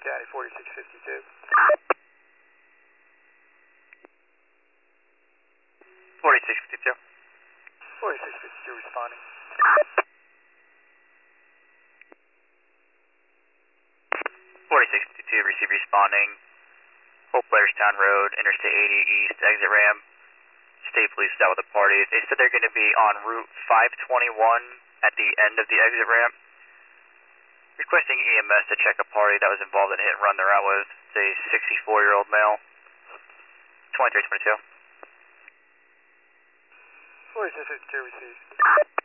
County 4652. 4652. 4652 responding. 4652, receive responding. Hope Blairstown Road, Interstate 80 East, exit ramp. State Police is out with the party. They said they're going to be on Route 521 at the end of the exit ramp. Requesting EMS to check a party that was involved in a hit and run. The route was a 64-year-old male. 2322. 4652 received.